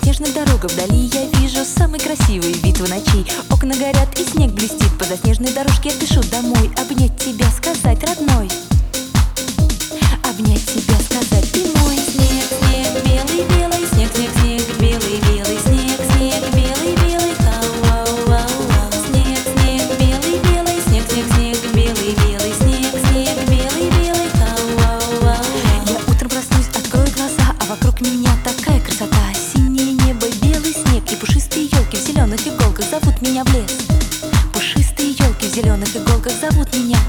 заснеженных дорогах вдали я вижу самый красивый вид в ночи. Окна горят и снег блестит, по заснеженной дорожке я спешу домой. Обнять тебя, сказать, родной, обнять тебя, сказать, ты мой. Снег, снег, белый, белый, снег, снег, снег, белый, белый, снег, снег, белый, белый, ау-ау-ау-ау. Снег, снег, белый, белый, снег, снег, снег, белый, белый, снег, снег, белый, белый, ау-ау-ау. Я утром проснусь, открою глаза, а вокруг меня такая красота. Синее небо, белый снег и пушистые елки в зеленых иголках зовут меня в лес. Пушистые елки в зеленых иголках зовут меня